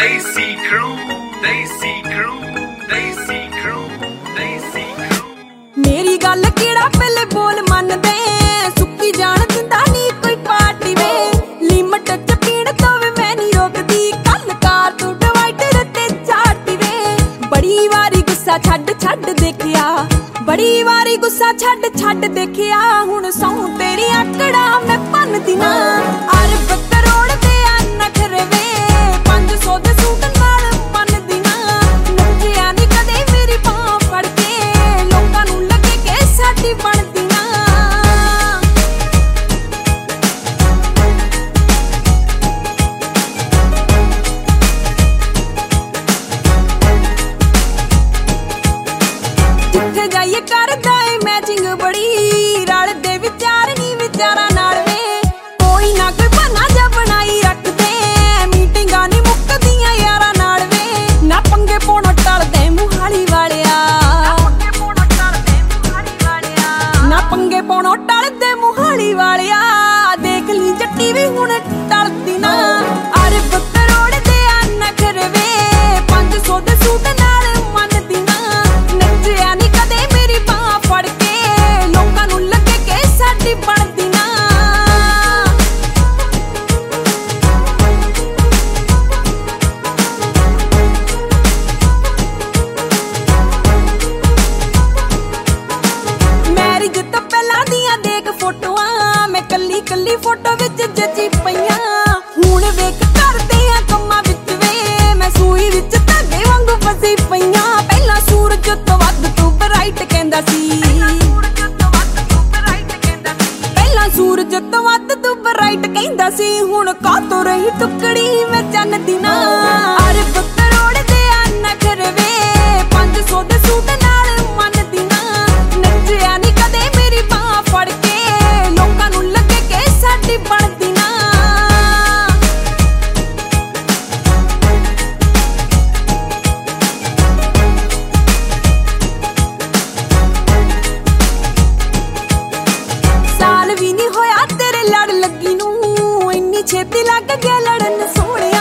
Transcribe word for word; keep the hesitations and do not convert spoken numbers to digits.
Desi Crew, Desi Crew, Desi Crew, Desi Crew। मेरी गल केड़ा पहले बोल मन दे, सुक्की जान दिंदा नी कोई पार्टी वे। लिमट च पीण तो वे मैं नी रोकदी, कल कार तू डिवाइडर ते चाटी वे। बड़ी वारी गुस्सा छड्ड छड्ड देखिया, बड़ी वारी गुस्सा छड्ड छड्ड देखिया। हुण सौ तेरी आकड़ा मैं भन्नदी ना, अरब करोड़ दे नखरे वे। पंज सौ दे सूट नाल मनदी ना, नंगिया नी कदे मेरी बांह फड़ के, लोकां नूं लगे कि साडी बनदी ना। जिथे जाइए करदा ए मैचिंग बड़ी, रलदे विचार नी विचारां नाल वे। कोई ना कोई बहाना जा बनाई रखदे, मीटिंगां नी मुक्कदियां यारां नाल वे। ना पंगे पाउणों टलदे मुहाली वालिया, ना पंगे पाउणों टलदे मुहाली वालिया। देख ली जट्टी भी हुण टलदी ना, अरब करोड़ दे नखरे वे। पंज सौ दे सूट नाल मनदी ना, नच्चिया नी कदे मेरी बांह फड़ के, लोकां नूं लगे कि साडी बनदी ना। मैरिज तो पहलां दियां देख फोटोआं, मैं कल्ली कल्ली फोटो विच जची पईयां। हुण वेख करदे आ कम्मां विच वे, मैं सूई विच धागे वांगू फसी पईयां। पहिलां सूरज तो वध तू ब्राइट कहंदा सी, ਪਹਿਲਾਂ ਸੂਰਜ ਤੋਂ ਵੱਧ ਤੂੰ ਬਰਾਈਟ ਕਹਿੰਦਾ ਸੀ। ਹੁਣ ਕਾਤੋਂ ਰਹੀ ਟੁਕੜੀ ਮੈਂ ਚੰਨ ਦੀ ਨਾ, ਅਰਬ ਕਰੋੜ ਦੇ ਨਖਰੇ ਵੇ। ਪੰਜ ਸੌ ਦੇ ਸੂਟ ਨਾਲ ਮੰਨਦੀ ਨਾ, ਨੱਚਿਆ ਨੀ ਕਦੇ ਮੇਰੀ ਬਾਂਹ ਫੜ ਕੇ, ਲੋਕਾਂ ਨੂੰ ਲੱਗੇ ਕਿ ਸਾਡੀ ਬਣਦੀ ਨਾ। साल भी नहीं होया तेरे लड़ लगी नूं, इन्नी छेती लग गया लड़न सोहणिया।